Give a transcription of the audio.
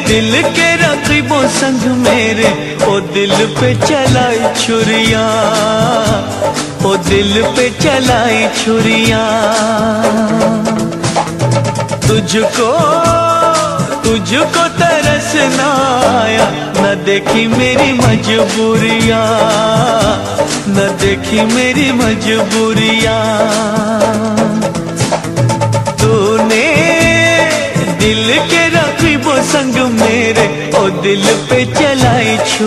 दिल के रकीबों संग मेरे, ओ दिल पे चलाई छुरियां, ओ दिल पे चलाई छुरियां। तुझको तुझको तरस न आया, न देखी मेरी मजबूरियां, न देखी मेरी मजबूरियां। तूने दिल के रकीबों संग मेरे, ओ दिल पे चला